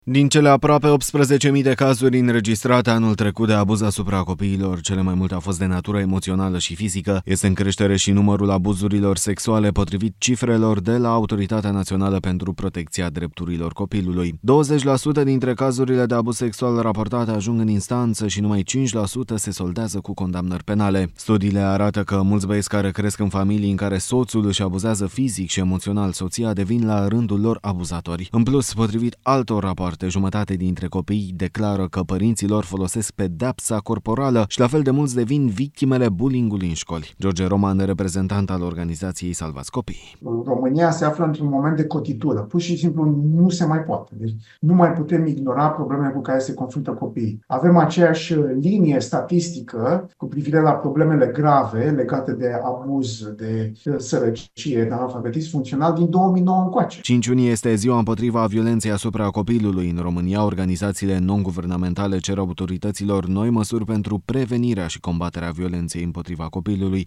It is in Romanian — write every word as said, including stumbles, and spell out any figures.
Din cele aproape optsprezece mii de cazuri înregistrate anul trecut de abuz asupra copiilor, cele mai multe au fost de natură emoțională și fizică. Este în creștere și numărul abuzurilor sexuale, potrivit cifrelor de la Autoritatea Națională pentru Protecția Drepturilor Copilului. douăzeci la sută dintre cazurile de abuz sexual raportate ajung în instanță și numai cinci la sută se soldează cu condamnări penale. Studiile arată că mulți băieți care cresc în familii în care soțul își abuzează fizic și emoțional soția devin la rândul lor abuzatori. În plus, potrivit altor rapoarte, jumătate dintre copii declară că părinții lor folosesc pedepsa corporală și la fel de mulți devin victimele bullying-ului în școli. George Roman, reprezentant al organizației Salvați Copiii. România se află într-un moment de cotitură. Pur și simplu nu se mai poate. Deci nu mai putem ignora problemele cu care se confruntă copiii. Avem aceeași linie statistică cu privire la problemele grave legate de abuz, de sărăcie, de analfabetism funcțional din două mii nouă încoace. cinci iunie este ziua împotriva violenței asupra copilului. În România, organizațiile non-guvernamentale cer autorităților noi măsuri pentru prevenirea și combaterea violenței împotriva copilului.